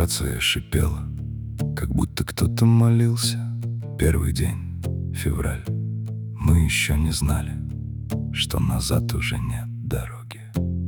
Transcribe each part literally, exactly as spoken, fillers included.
Рация шипела, как будто кто-то молился. Первый день, февраль. Мы еще не знали, что назад уже нет дороги.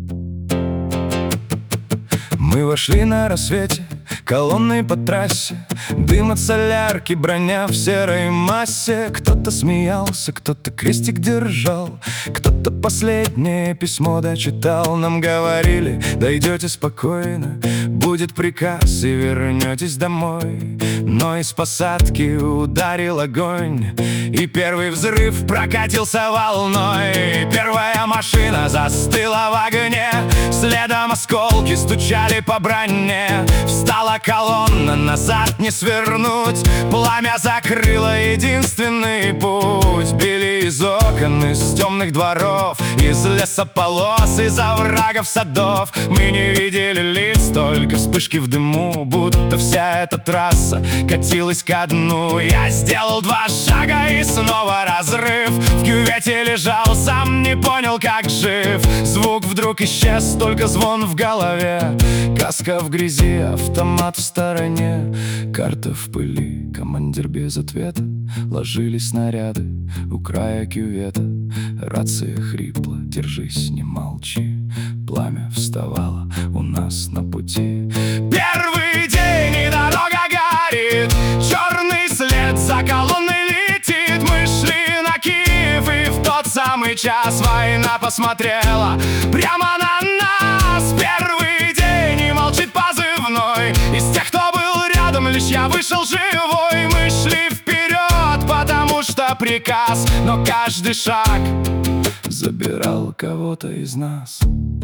Мы вошли на рассвете, колонной по трассе, дым от солярки, броня в серой массе. Кто-то смеялся, кто-то крестик держал, кто-то последнее письмо дочитал. Нам говорили: дойдете спокойно, будет приказ и вернетесь домой. Но из посадки ударил огонь, и первый взрыв прокатился волной. Первая машина застыла в огне, следом осколки стучали по броне. Встала колонна, назад не свернуть, пламя закрыло единственный путь. Били из окон, из темных дворов, из лесополос, из оврагов садов. Мы не видели лиц, только вспышки в дыму, будто вся эта трасса катилась ко дну. Я сделал два шага и снова разрыв. В кювете лежал, сам не понял, как жив. Звук вдруг исчез, только звон в голове. Каска в грязи, автомат в стороне. Карта в пыли, командир без ответа. Ложились снаряды у края кювета. Рация хрипла: держись, не молчи. Пламя вставало у нас на пути. Первый день, и дорога горит, черный след за колонной летит. Мы шли на Киев, и в тот самый час война посмотрела прямо на нас. Первый день, и молчит позывной. Из тех, кто был рядом, лишь я вышел живой. Мы шли вперед, потому что приказ, но каждый шаг забирал кого-то из нас.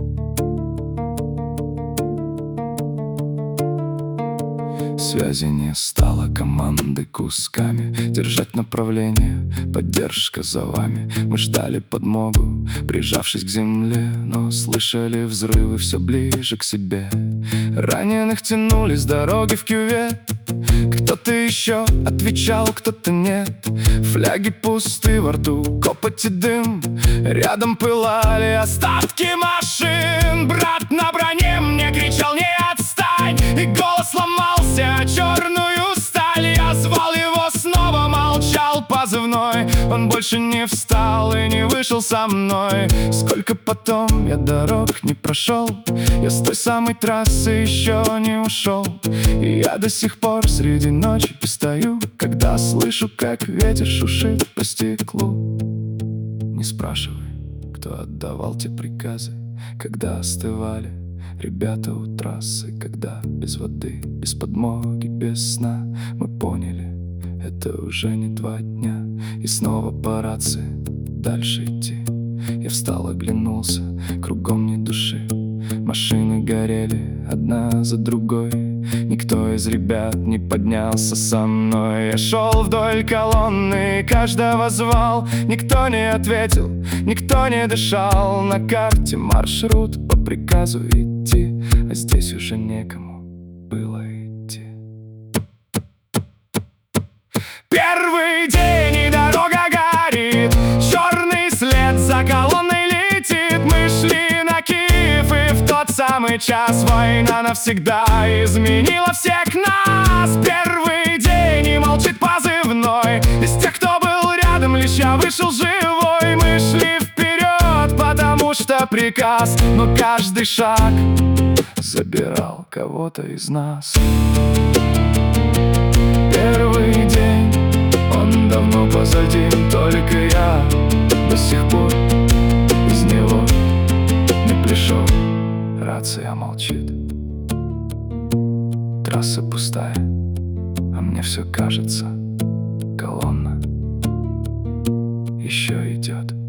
Связи не стало, команды кусками держать направление, поддержка за вами. Мы ждали подмогу, прижавшись к земле, но слышали взрывы все ближе к себе. Раненых тянули с дороги в кювет. Кто-то еще отвечал, кто-то нет. Фляги пусты, во рту копоть и дым. Рядом пылали остатки машин. Брат на броне мне кричал: не отстань! И голос ломался о черную сталь. Я звал его снова, молчал позывной. Он больше не встал и не вышел со мной. Сколько потом я дорог не прошел, я с той самой трассы еще не ушел. И я до сих пор среди ночи стою, когда слышу, как ветер шушит по стеклу. Не спрашивай, кто отдавал те приказы, когда остывали ребята у трассы. Когда без воды, без подмоги, без сна мы поняли, это уже не два дня. И снова по рации дальше идти. Я встал, оглянулся, кругом ни души. Машины горели одна за другой. Никто из ребят не поднялся со мной. Я шел вдоль колонны, каждого звал. Никто не ответил, никто не дышал. На карте маршрут по приказу идти, а здесь уже некому было идти. Первый день, и дорога горит, черный след за колонной летит. Мы шли на Киев, и в тот самый час война навсегда изменила всех нас. Первый день, и молчит позывной. Из тех, кто был рядом, лишь я вышел живой. Мы шли вперед, потому что приказ, но каждый шаг забирал кого-то из нас. Первый день, он давно позади, только я до сих пор из него не пришел. Рация молчит, трасса пустая, а мне все кажется, колонна еще идет.